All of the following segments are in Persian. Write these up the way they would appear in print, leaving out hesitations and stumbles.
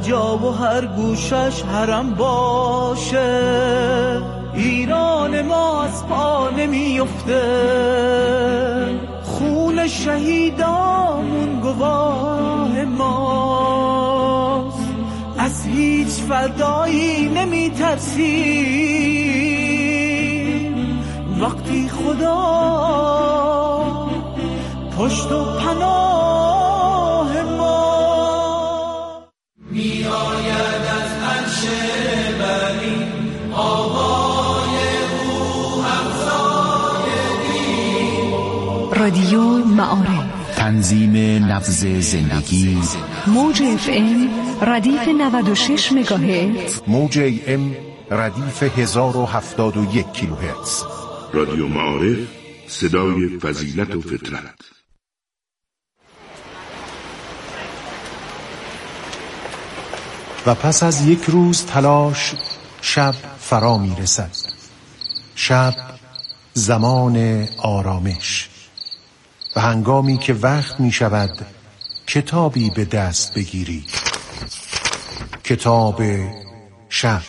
جا و هر گوشش حرم باشه. ایران ما از پا نمیفته، خون شهیدامون گواه ماست. از هیچ فدایی نمیترسیم وقتی خدا پشت و پناه ما. می آید از عرش بری آوای او همسایه دید. رادیو معارف، تنظیم نبض زندگی. موج FM ردیف 96 مگاهرتز، موج AM ردیف 1071 کیلوهرتز. رادیو معارف، صدای فضیلت و فطرت. و پس از یک روز تلاش شب فرا می رسد. شب زمان آرامش و هنگامی که وقت می شود کتابی به دست بگیری. کتاب شب.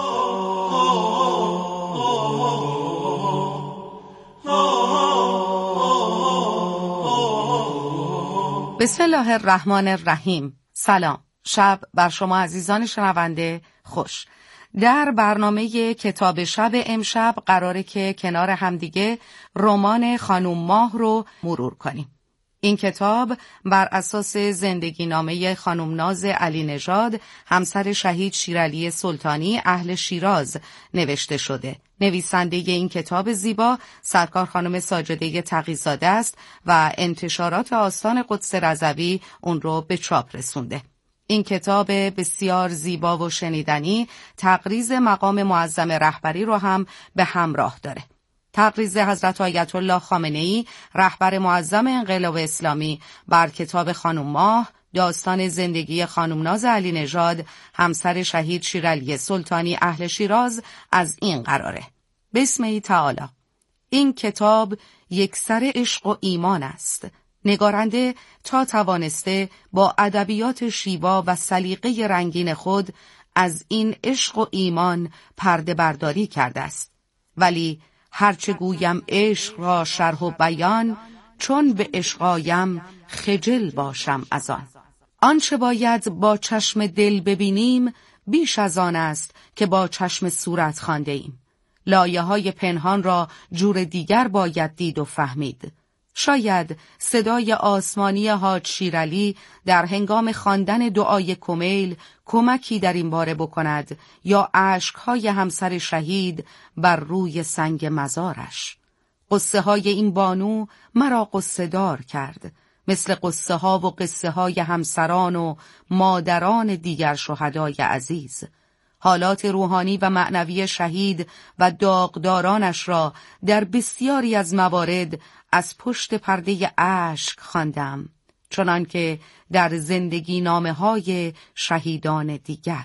بسم الله الرحمن الرحیم. سلام، شب بر شما عزیزان شنونده خوش. در برنامه کتاب شب امشب قراره که کنار همدیگه رمان خانم ماه رو مرور کنیم. این کتاب بر اساس زندگی نامه خانم ناز علی نژاد، همسر شهید شیرعلی سلطانی اهل شیراز نوشته شده. نویسنده این کتاب زیبا سرکار خانم ساجده تقی‌زاده است و انتشارات آستان قدس رضوی اون رو به چاپ رسونده. این کتاب بسیار زیبا و شنیدنی تقریض مقام معظم رهبری رو هم به همراه داره. تقریض حضرت آیت الله خامنه‌ای رهبر معظم انقلاب اسلامی بر کتاب خانم ماه، داستان زندگی خانم ناز علی نژاد، همسر شهید شیرعلی سلطانی اهل شیراز از این قراره: بسم تعالی. این کتاب یک سر عشق و ایمان است. نگارنده تا توانسته با ادبیات شیوا و سلیقه رنگین خود از این عشق و ایمان پرده برداری کرده است. ولی هرچه گویم عشق را شرح و بیان، چون به عشق آیم خجل باشم از آن. آنچه باید با چشم دل ببینیم بیش از آن است که با چشم صورت خوانده ایم. لایه های پنهان را جور دیگر باید دید و فهمید. شاید صدای آسمانی حاج شیرعلی در هنگام خواندن دعای کمیل کمکی در این باره بکند، یا اشک‌های همسر شهید بر روی سنگ مزارش. قصه های این بانو مرا قصه دار کرد، مثل قصه ها و قصه های همسران و مادران دیگر شهدای عزیز. حالات روحانی و معنوی شهید و داغدارانش را در بسیاری از موارد از پشت پرده اشک خواندم، چنانکه در زندگی نامه های شهیدان دیگر.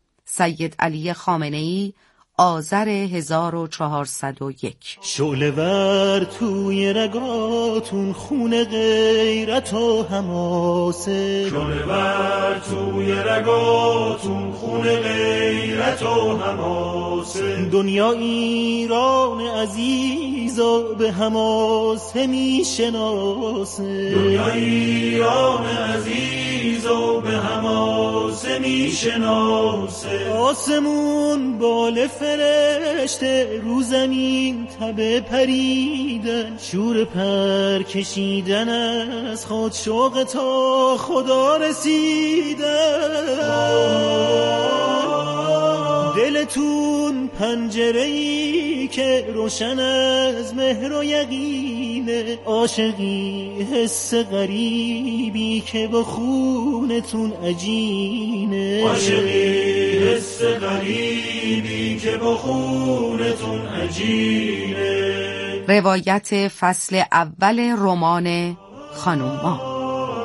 سید علی خامنه‌ای، آذر 1401. شعله ور توی رگاتون خون غیرت و حماسه. شعله ور توی رگاتون خون غیرت و حماسه. دنیا ایران عزیزا به حماسه میشناسه. دنیا ایران عزیزا به حماسه میشناسه. آسمون بال فرشته رو زمین تبه پریدن، شور پر کشیدن از خود شوق تا خدا رسیدن. دلتون پنجره‌ای که روشن از مهر و یقینه، عاشقی حس غریبی که با خونتون عجینه. عاشقی حس غریبی که با خونتون عجینه. روایت فصل اول رمان خانم ماه.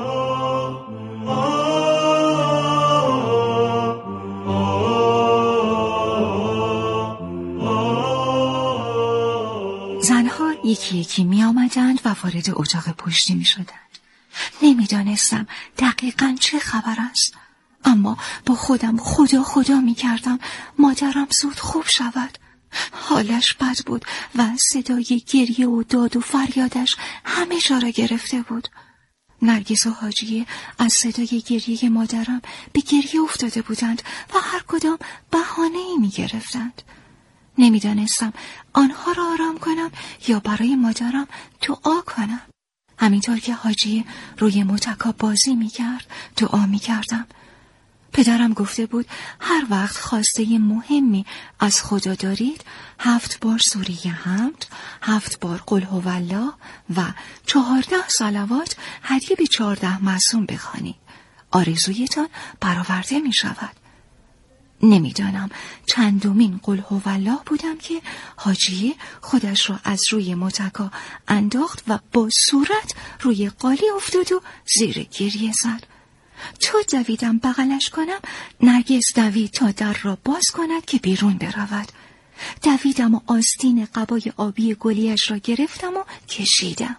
زنها یکی یکی می آمدند و وارد اتاق پشتی می شدند. نمی دانستم دقیقاً چه خبر است، اما با خودم خدا میکردم مادرم زود خوب شود. حالش بد بود و صدای گریه و داد و فریادش همه جا را گرفته بود. نرگس و حاجیه از صدای گریه مادرم به گریه افتاده بودند و هر کدام بهانه‌ای می‌گرفتند. نمی‌دانستم آنها را آرام کنم یا برای مادرم دعا کنم. همینطور که حاجیه روی متکا بازی می‌کرد دعا می‌کردم. پدرم گفته بود هر وقت خواسته مهمی از خدا دارید 7 بار سوره حمد، 7 بار قل هوالله و 14 صلوات هدیه به 14 معصوم بخوانید. آرزویتان برآورده می شود. نمیدانم چندمین قل هوالله بودم که حاجیه خودش را از روی متکا انداخت و با صورت روی قالی افتاد و زیر گریه زد. تو دویدم بغلش کنم، نرگس دوید تا در را باز کند که بیرون برود. دویدم و آستین قبای آبی گلیش را گرفتم و کشیدم.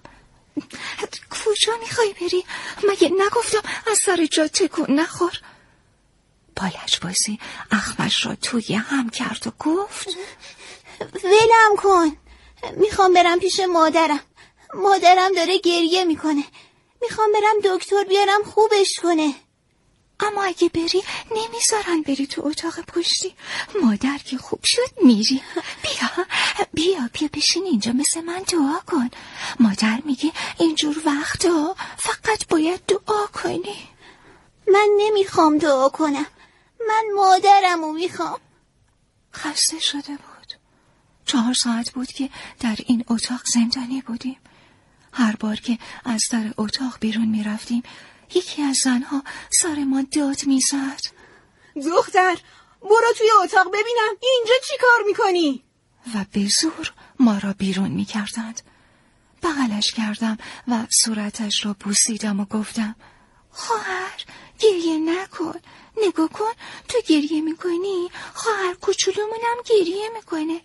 کجا میخوای بری؟ مگه نگفتم از سر جا تکون نخور؟ با لجبازی اخمش را توی هم کرد و گفت ولم کن، میخوام برم پیش مادرم. مادرم داره گریه میکنه. میخوام برم دکتر بیارم خوبش کنه. اما اگه بری نمیذارن بری تو اتاق پشتی. مادر که خوب شد میری. بیا بشین اینجا مثل من دعا کن. مادر میگه اینجور وقتا فقط باید دعا کنی. من نمیخوام دعا کنم، من مادرمو میخوام. خسته شده بود. 4 ساعت بود که در این اتاق زندانی بودیم. هر بار که از در اتاق بیرون می رفتیم یکی از زنها سر ما داد می زد. دختر برو توی اتاق ببینم اینجا چی کار می کنی؟ و به زور ما را بیرون می کردند. بغلش کردم و صورتش را بوسیدم و گفتم خواهر گریه نکن. نگاه کن تو گریه می کنی، خواهر کوچولومونم گریه می کنه.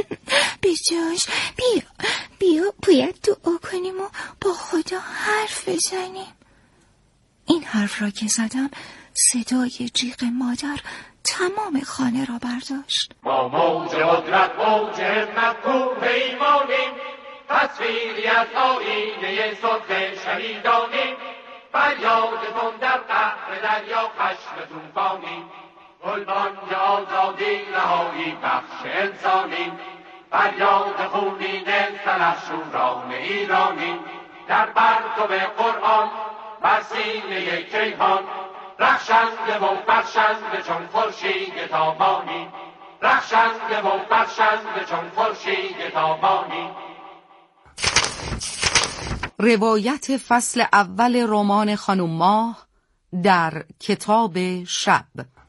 بجاش بیا باید دعا کنیم و با خدا حرف بزنیم. این حرف را که زدم صدای جیغ مادر تمام خانه را برداشت. ما موج قدرت موج همت کو پیمانیم، تصویری از آینه سرخ شهیدانیم. فریادتون در قهر دریا خشم طوفانیم، قلبان آزادی رهایی بخش انسانیم. فریاد خونین سلحشوران ایرانیم، در پرتو قرآن بر سینه کیهان رخشنده و برشنده چون خورشید تابانی. رخشنده و برشنده چون خورشید تابانی. روایت فصل اول رمان خانم ماه در کتاب شب.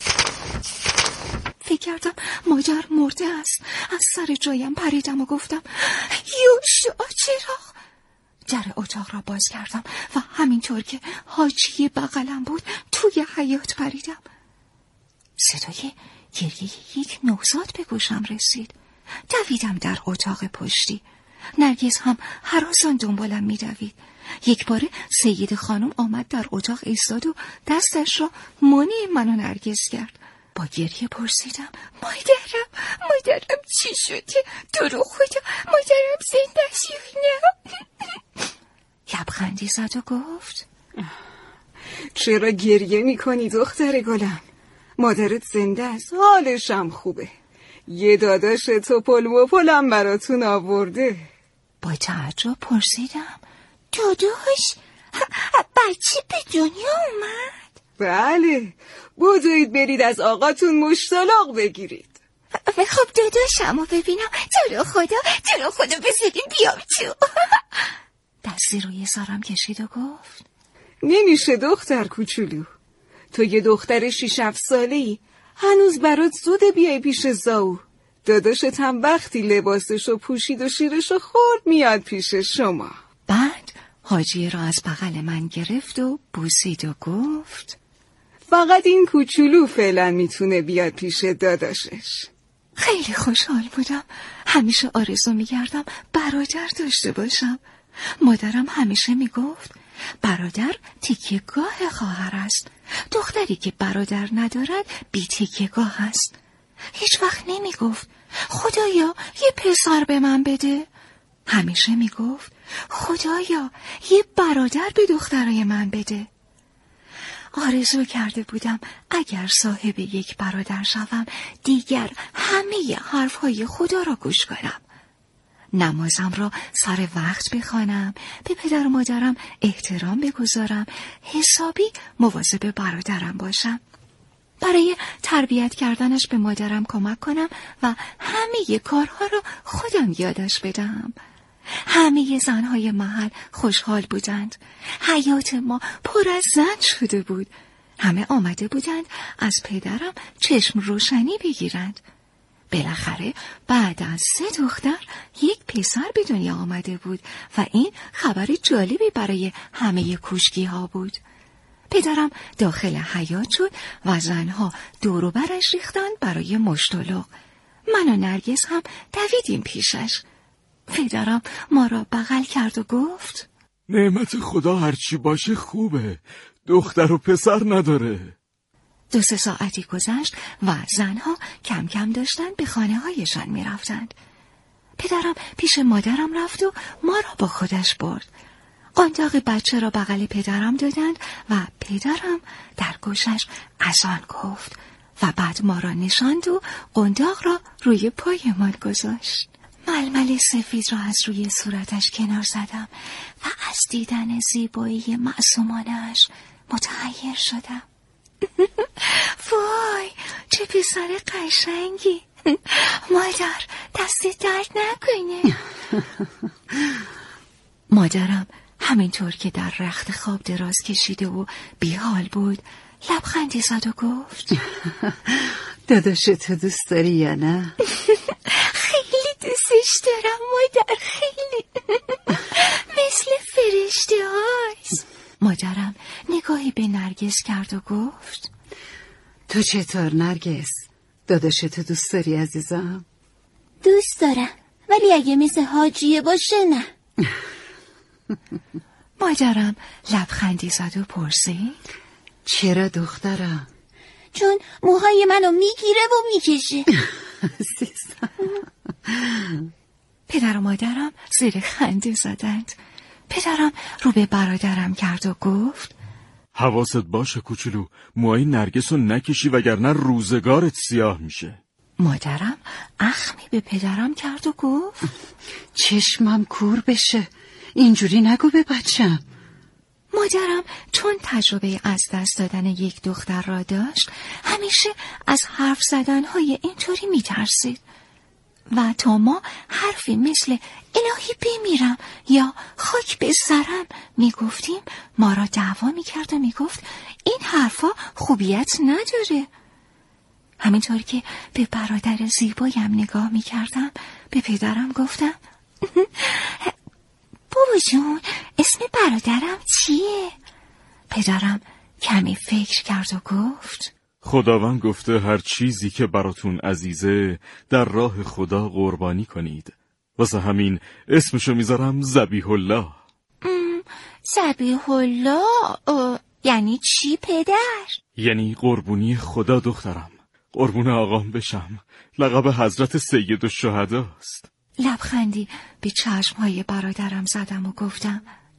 فکر کردم مادر مرده است. از سر جایم پریدم و گفتم یوشع چراغ. در اتاق را باز کردم و همینطور که حاجی بغلم بود توی حیاط پریدم. صدای گریه یک نوزاد به گوشم رسید. دویدم در اتاق پشتی. نرگس هم هراسان دنبالم می‌دوید. یک باره سید خانم آمد در اتاق ایستاد و دستش را مانع من و نرگس کرد. با گریه پرسیدم مادرم چی شده؟ تو رو خدا مادرم زنده شد؟ نه. لبخندی زد و گفت چرا گریه میکنی دختر گلم؟ مادرت زنده است، حالشم خوبه. یه داداش توپل و پلم براتون آورده. با تعجب پرسیدم داداش بچه به دنیا اومد؟ بله، بودوید برید از آقاتون مشتاق بگیرید. خب داداشمو ببینم. تو رو خدا بذاریم بیام تو. دستی روی سرم کشید و گفت نمیشه دختر کوچولو، تو یه دختر 6-7 ساله‌ای، هنوز برات زوده بیای پیش زاو. داداشت هم وقتی لباسشو پوشید و شیرشو خورد میاد پیش شما. بعد حاجی را از بغل من گرفت و بوسید و گفت فقط این کوچولو فعلا میتونه بیاد پیش داداشش. خیلی خوشحال بودم. همیشه آرزو می‌کردم برادر داشته باشم. مادرم همیشه میگفت برادر تکیه‌گاه خواهر است. دختری که برادر ندارد بی تکیه‌گاه است. هیچ وقت نمی گفت خدایا یه پسر به من بده. همیشه می گفت خدایا یه برادر به دخترای من بده. آرزو کرده بودم اگر صاحب یک برادر شوم دیگر همه حرفهای خدا را گوش کنم. نمازم را سر وقت بخوانم، به پدر و مادرم احترام بگذارم، حسابی مواظب برادرم باشم. برای تربیت کردنش به مادرم کمک کنم و همه کارها را خودم یادش بدم. همه زنهای محل خوشحال بودند. حیات ما پر از زن شده بود. همه آمده بودند از پدرم چشم روشنی بگیرند. بالاخره بعد از 3 دختر یک پسر به دنیا آمده بود و این خبر جالبی برای همه کوشکی ها بود. پدرم داخل حیاط شد و زنها دور و برش ریختند برای مشتلق. من و نرگس هم دویدیم پیشش. پدرم ما را بغل کرد و گفت نعمت خدا هرچی باشه خوبه، دختر و پسر نداره. 2-3 ساعتی گذشت و زنها کم کم داشتند به خانه هایشان می رفتند. پدرم پیش مادرم رفت و ما را با خودش برد. قنداق بچه را بغل پدرم دادند و پدرم در گوشش اذان گفت و بعد ما را نشاند و قنداق را روی پایمان گذاشت. ململ سفید را از روی صورتش کنار زدم و از دیدن زیبایی معصومانش متحیر شدم. وای چه پسر قشنگی. مادر دست درد نکنه. مادرم همینطور که در رخت خواب دراز کشیده و بیحال بود لبخندی زد و گفت داداشتو دوست داری یا نه؟ خیلی دوستش دارم مادر، خیلی. مثل فرشته هاست. مادرم نگاهی به نرگس کرد و گفت تو چطور نرگس؟ داداشتو دوست داری عزیزم؟ دوست دارم ولی اگه مثل حاجیه باشه نه. مادرم لبخندی زد و پرسید چرا دخترم؟ چون موهای منو میگیره و میکشه. پدر و مادرم زیر خنده زدند. پدرم رو به برادرم کرد و گفت حواست باشه کوچولو، موهای نرگس رو نکشی وگرنه روزگارت سیاه میشه. مادرم اخمی به پدرم کرد و گفت چشمم کور بشه، اینجوری نگو به بچم. مادرم چون تجربه از دست دادن یک دختر را داشت همیشه از حرف زدنهای اینطوری میترسید و تا ما حرفی مثل الهی بمیرم یا خاک به سرم میگفتیم ما را دعوا میکرد و میگفت این حرفا خوبیت نداره. همینطور که به برادر زیبایم نگاه میکردم به پدرم گفتم بابا جون اسم برادرم چیه؟ پدرم کمی فکر کرد و گفت خداوند گفته هر چیزی که براتون عزیزه در راه خدا قربانی کنید. واسه همین اسمشو میذارم ذبیح الله. ذبیح الله یعنی چی پدر؟ یعنی قربونی خدا دخترم. قربون آقام بشم. لقب حضرت سید الشهداست. لبخندی به چشمهای برادرم زدم و گفتم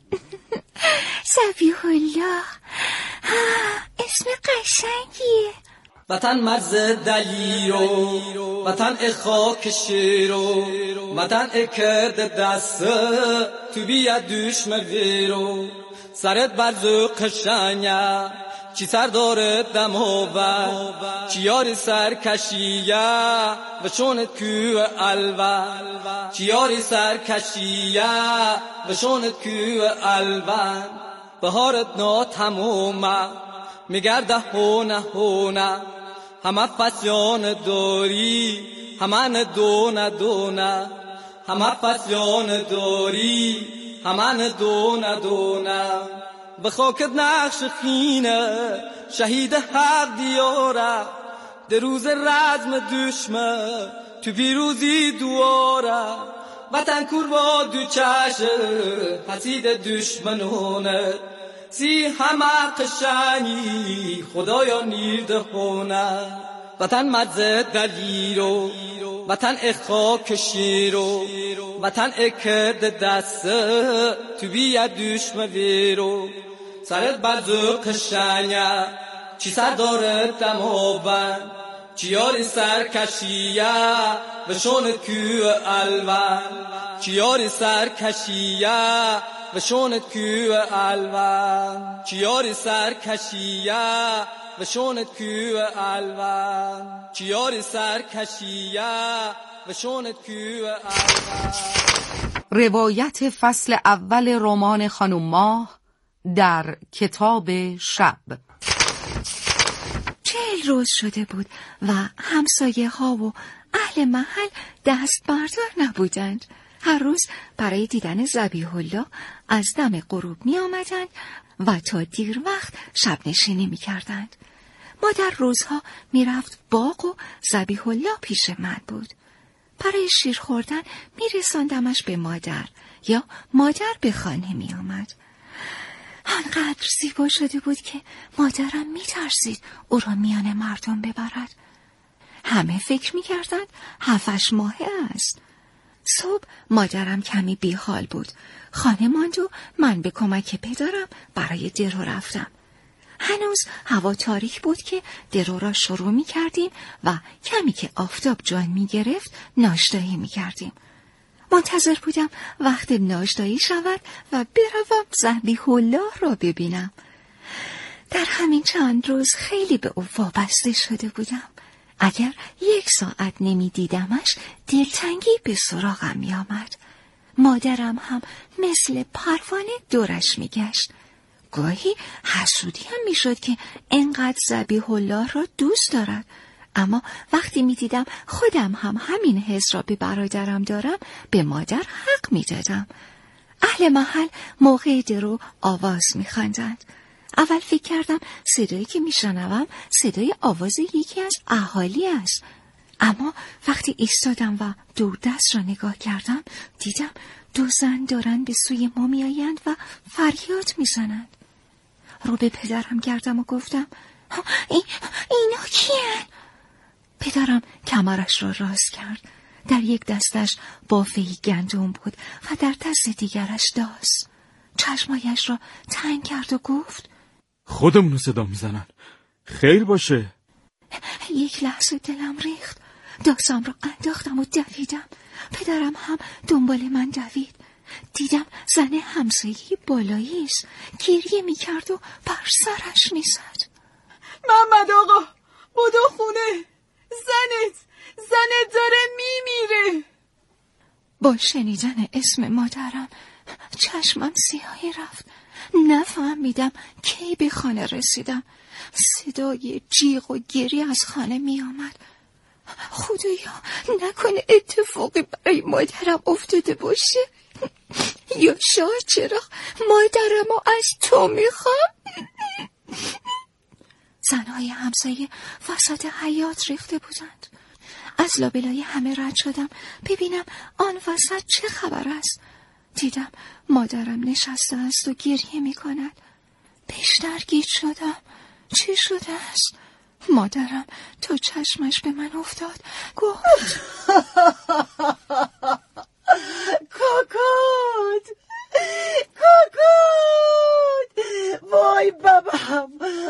ذبیح الله اسم قشنگیه. وطن مرز دلیرو وطن خاک شیرو وطن کرد دست تو بیا دشمن ویرو سرت برزو قشنگه چی سر داره دماوه چی یاری سرکشیه و شونت کو الوه چی یاری سرکشیه و شونت کو الوه بهارت ناتمومه میگرده هونه هونه همه فسیان داری همه دونه دونه همه فسیان داری همه دونه دونه به خاکت نقش خینه شهید حق دیاره در روز رزم دشمن تو پیروزی دواره وطن کور با دو چشم حسید دشمنونه سی همه قشنگی خدایا نیر دهونه وطن مزه دلیرو وطن اخاک شیرو وطن اکد دست تو بیا دوشم ویرو سرت بزو قشنگه چی سر داره دموبن چی یاری سرکشیه بشون کو الون چی یاری سرکشیه بشون کو الون چی یاری سرکشیه بشونت کو الون چی یاری سرکشیه بشونت کو الون. روایت فصل اول رمان خانم ماه در کتاب شب. 40 روز شده بود و همسایه ها و اهل محل دست بردار نبودند. هر روز برای دیدن ذبیح الله از دم غروب می آمدند و تا دیر وقت شب نشینی می کردند. مادر روزها می رفت باغ و ذبیح الله پیش من بود. برای شیر خوردن می رساندمش به مادر یا مادر به خانه می آمد. آنقدر زیبا شده بود که مادرم می ترسید او را میان مردم ببرد. همه فکر می کردند 7-8 ماهه است. صبح مادرم کمی بیحال بود. خانه ماند و من به کمک پدرم برای درو رفتم. هنوز هوا تاریک بود که درو را شروع می کردیم و کمی که آفتاب جان می گرفت ناشتایی می کردیم. منتظر بودم وقت ناشتایی شود و بروم ذبیح الله را ببینم. در همین چند روز خیلی به او وابسته شده بودم. اگر 1 ساعت نمی دیدمش دلتنگی به سراغم می آمد. مادرم هم مثل پروانه دورش می گشت. گاهی حسودی هم می شد که انقدر ذبیح الله را دوست دارد. اما وقتی می دیدم خودم هم همین حس را به برادرم دارم به مادر حق می دادم. اهل محل موقع درو آواز می خواندند. اول فکر کردم صدایی که می شنوم صدای آواز یکی از اهالی است. اما وقتی ایستادم و دور دست را نگاه کردم دیدم 2 زن دارن به سوی ما می آیند و فریاد می زنند. رو به پدرم کردم و گفتم اینا کیه؟ پدرم کمرش را راست کرد. در یک دستش بافه‌ای گندم بود و در دست دیگرش داس. چشمایش را تنگ کرد و گفت خودمونو صدا میزنن. خیر باشه. یک لحظه دلم ریخت. داسم را انداختم و دویدم. پدرم هم دنبال من دوید. دیدم زن همسایه‌ای بالایی است. گریه میکرد و بر سرش میزد. محمد آقا بدو خونه. زنت داره میمیره. با شنیدن اسم مادرم چشمم سیاهی رفت. نفهمیدم کی به خانه رسیدم. صدای جیغ و گریه از خانه می آمد. خدایا نکنه اتفاقی برای مادرم افتاده باشه. یا شاید چرا مادرمو از تو میخوام. زنهای همسایه وسط حیاط ریخته بودند. از لابلای همه رد شدم ببینم آن وسط چه خبر است. دیدم مادرم نشسته است و گریه می کند. بیشتر گیج شدم. چی شده است؟ مادرم تا چشمش به من افتاد گفت کاکاد وای بابام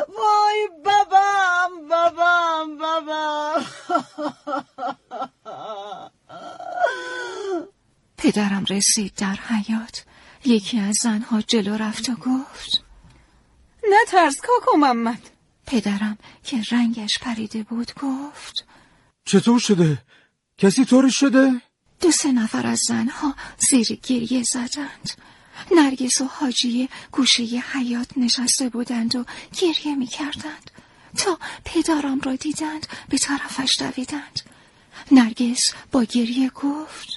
پدرم رسید در حیاط. یکی از زنها جلو رفت و گفت نترس کاکو محمد. پدرم که رنگش پریده بود گفت چطور شده؟ کسی طورش شده؟ 2-3 نفر از زنها زیر گریه زدند. نرگس و حاجیه گوشه حیاط نشسته بودند و گریه می کردند. تا پدرم را دیدند به طرفش دویدند. نرگس با گریه گفت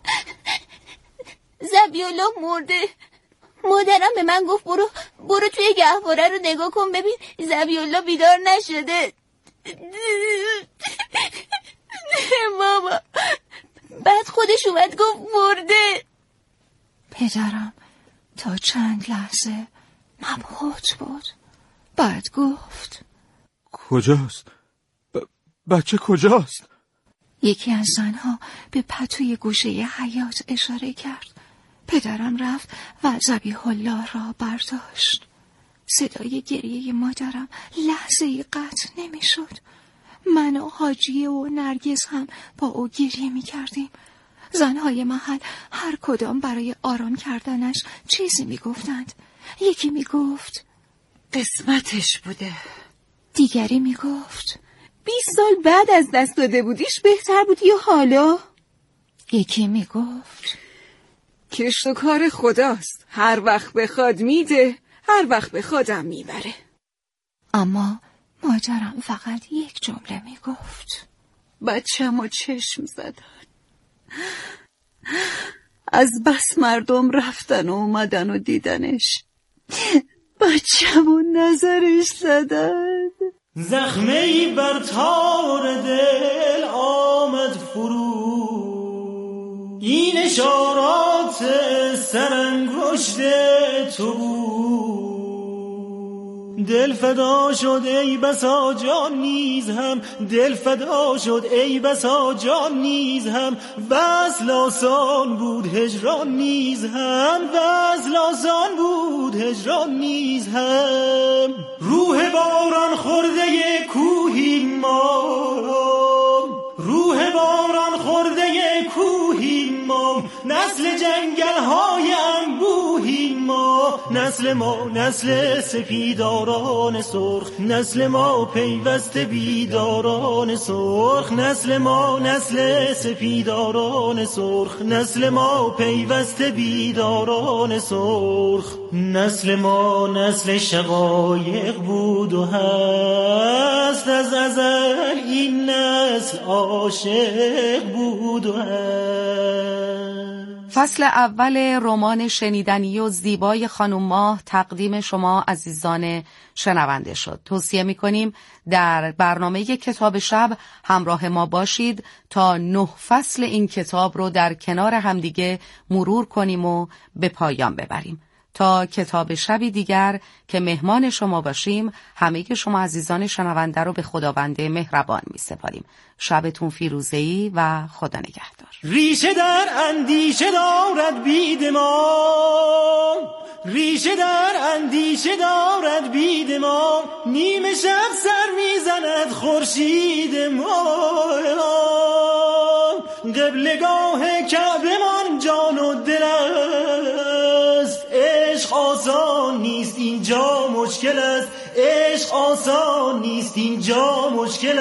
ذبیح الله مرده. مادرم به من گفت برو توی گهواره رو نگاه کن ببین ذبیح الله بیدار نشده. ماما بعد خودش اومد گفت مرده. پدرم تا چند لحظه مبهوت بود. بعد گفت کجاست؟ بچه کجاست؟ یکی از زنها به پتوی گوشه حیاط اشاره کرد. پدرم رفت و ذبیح الله را برداشت. صدای گریه مادرم لحظه‌ای قطع نمی‌شد. من و حاجیه و نرگس هم با او گریه می‌کردیم. زنهای محل هر کدام برای آرام کردنش چیزی می‌گفتند. یکی می‌گفت قسمتش بوده. دیگری می‌گفت 20 سال بعد از دست داده بودیش بهتر بود یا حالا؟ یکی می‌گفت کشت و کار خداست. هر وقت بخواد میده، هر وقت بخوادم میبره. اما مادرم فقط یک جمله میگفت بچه‌مو چشم زدن. از بس مردم رفتن و اومدن و دیدنش، بچه‌مو نظرش زدن. زخمه‌ای بر تار دل آمد فرو، این اشارات سرانگشت تو بود. دل فدا شد ای بسا جان نیز هم، دل فدا شد ای بسا جان نیز هم. وصل آسان بود هجران نیز هم، وصل آسان بود هجران نیز هم. روح باران خورده کوهی ما، روح باران خورده کوهی ما. نسل جنگل های انبوهی ما، نسل ما نسل سپیداران سرخ، نسل ما پیوسته بیداران سرخ، نسل ما نسل سپیداران سرخ، نسل ما پیوسته بیداران سرخ. نسل ما نسل شقایق بود و هست، از ازل این نسل عاشق بود و هست. فصل اول رمان شنیدنی و زیبای خانم ماه تقدیم شما عزیزان شنونده شد. توصیه می‌کنیم در برنامه کتاب شب همراه ما باشید تا 9 فصل این کتاب رو در کنار همدیگه مرور کنیم و به پایان ببریم. تا کتاب شبی دیگر که مهمان شما باشیم، همه شما عزیزان شنونده رو به خداوند مهربان می‌سپاریم. شبتون فیروزه‌ای و خدا نگهدار. ریشه در اندیشه دارد بید ما، ریشه در اندیشه دارد بید ما. نیمه شب سر میزند خورشید ما، قبلگاه کعبه من جان و دل است. عشق آسان نیست اینجا مشکل است، عشق آسان نیست اینجا مشکل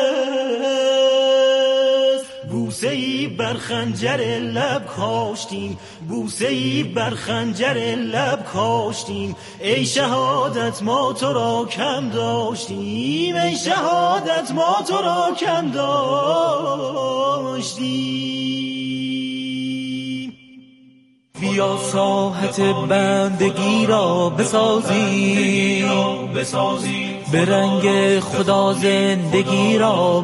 است. بوسه‌ای بر خنجر لب کاشتیم، بوسه‌ای بر خنجر لب کاشتیم. ای شهادت ما تو را کم داشتیم، ای شهادت ما تو را کم داشتیم. بیا ساحت بندگی را بسازیم، به رنگ خدا زندگی را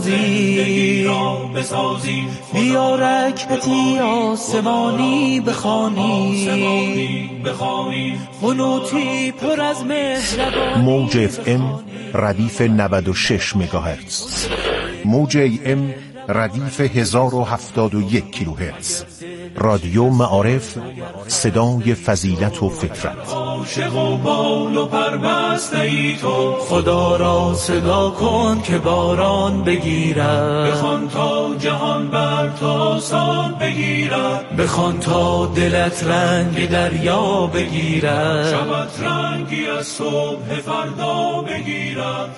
بسازیم. بیا رکعتی آسمانی بخوانیم، قنوتی پر از مهربانی. موج FM ردیف 96 مگاهرتز، موج AM ردیف 1071 کیلوهرتز. رادیو معارف، صدای فضیلت و فطرت. عاشق و بال و پربسته ای تو، خدا را صدا کن که باران بگیرد. بخوان تا جهان بر تو سان بگیرد، بخوان تا دلت رنگ دریا بگیرد، شبت رنگی از صبح فردا بگیرد.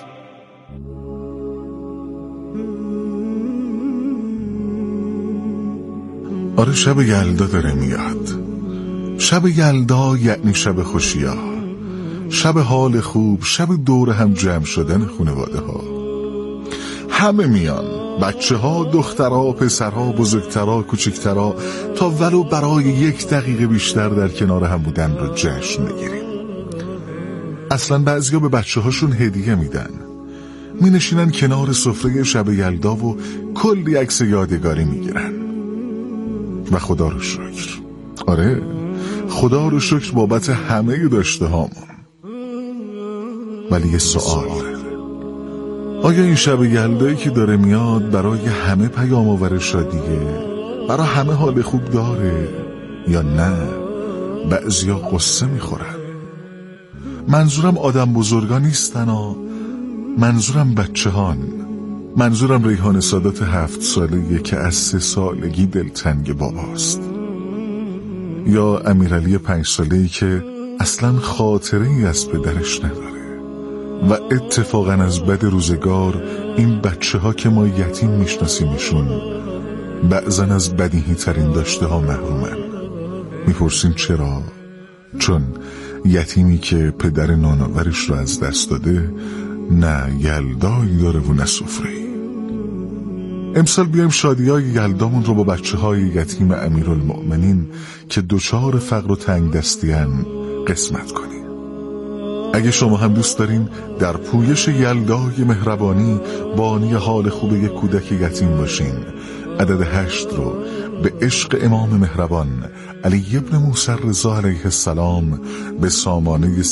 آره، شب یلدا داره میاد. شب یلدا یعنی شب خوشی‌ها، شب حال خوب، شب دور هم جمع شدن خانواده ها. همه میان، بچه ها، دخترها، پسرها، بزرگترها، کوچکترها، تا ولو برای 1 دقیقه بیشتر در کنار هم بودن رو جشن بگیریم. اصلا بعضیا به بچه هاشون هدیه میدن، می نشینن کنار سفره شب یلدا و کلی عکس یادگاری میگیرن. و خدا رو شکر، آره، خدا رو شکر بابت همه داشته هامون. ولی یه سوال، آیا این شب یلدایی که داره میاد برای همه پیام آور شادیه؟ برای همه حال خوب داره یا نه؟ بعضیا قصه میخورن. منظورم آدم بزرگا نیستن ها، منظورم بچه هان. منظورم ریحان سادات 7 ساله‌ایه که از 3 سالگی دلتنگ باباست، یا امیرعلی 5 ساله‌ای که اصلا خاطره‌ای از پدرش نداره. و اتفاقا از بد روزگار این بچه ها که ما یتیم میشناسیمشون بعضا از بدیهی ترین داشته ها محرومن. میپرسین چرا؟ چون یتیمی که پدر نانآورش رو از دست داده نه یلدایی داره و نه سفره‌ای. امسال بیایم شادیای یلدامون رو با بچه های یتیم امیرالمؤمنین که دچار فقر و تنگ دستی‌ان قسمت کنیم. اگه شما هم دوست دارین در پویش یلدای مهربانی بانی حال خوب یک کودک یتیم باشین، عدد 8 رو به عشق امام مهربان علی ابن موسی رضا علیه السلام به سامانه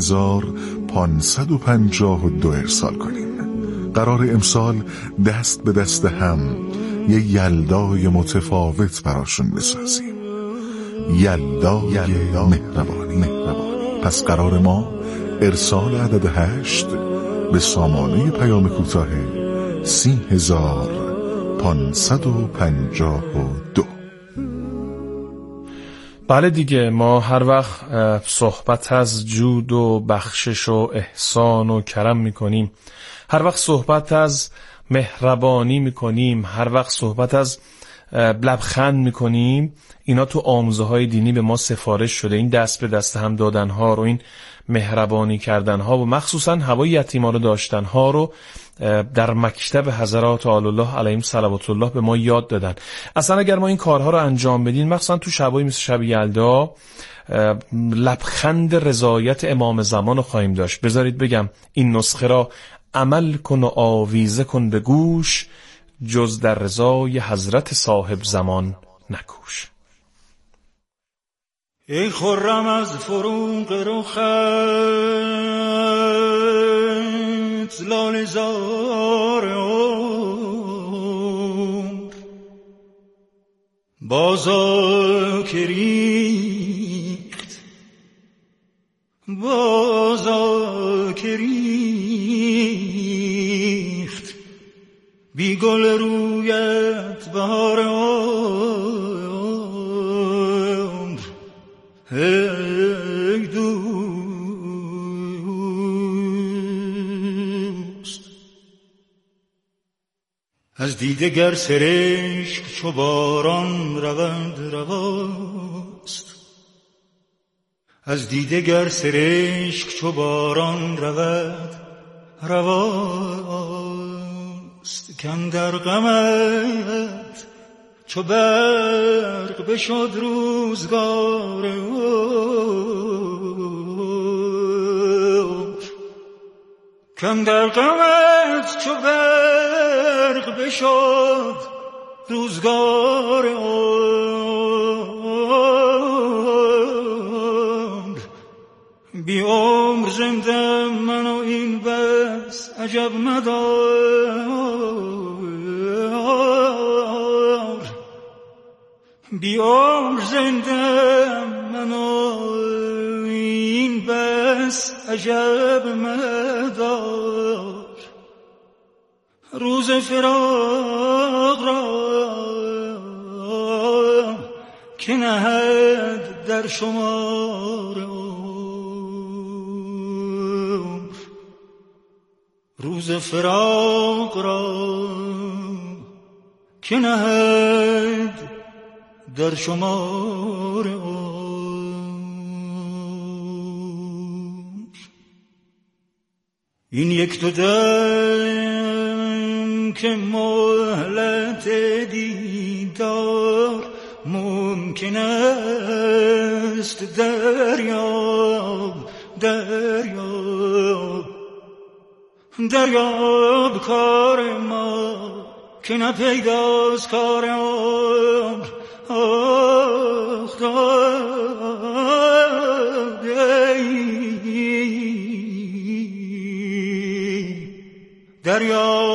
30,552 ارسال کنین. قرار امسال دست به دست هم یه یلدای متفاوت براشون بسازیم. یلدای مهربانی. پس قرار ما ارسال عدد 8 به سامانه پیام کوتاه 30,552. بله دیگه، ما هر وقت صحبت از جود و بخشش و احسان و کرم میکنیم، هر وقت صحبت از مهربانی میکنیم، هر وقت صحبت از لبخند میکنیم، اینا تو آموزه های دینی به ما سفارش شده. این دست به دست هم دادن ها رو، این مهربانی کردن ها و مخصوصا هوای یتیما رو داشتن ها رو در مکتب حضرات آل الله علیهم صلوات الله به ما یاد دادن. اصلا اگر ما این کارها رو انجام بدیم، مخصوصا تو شبای مثل شب یلدا، لبخند رضایت امام زمان رو خواهیم داشت. بذارید بگم این نسخه را عمل کن و آویزه کن به گوش، جز در رضای حضرت صاحب زمان نکوش. ای خرم از فروغ رخت لاله زار عمر، بازا که ریخت بی گل رویت بهار عمر. ای دوست، از دیده گر سرشک چو باران رواست، از دیده گر سرشک چو باران رواست، کاندر غمت چو برق بشد روزگار عمر، کاندر غمت چو برق بشد روزگار عمر. بی عمر زنده من و این بس عجب مدار، بی عمر زنده من و این بس عجب مدار. روز فراق را که نهد در شمار عمر، روز فراق را که نهد در شمار عمر. این یک دو دم که مهلت دیدار ممکن است دریاب کار ما که نپیداست کار عمر. دریا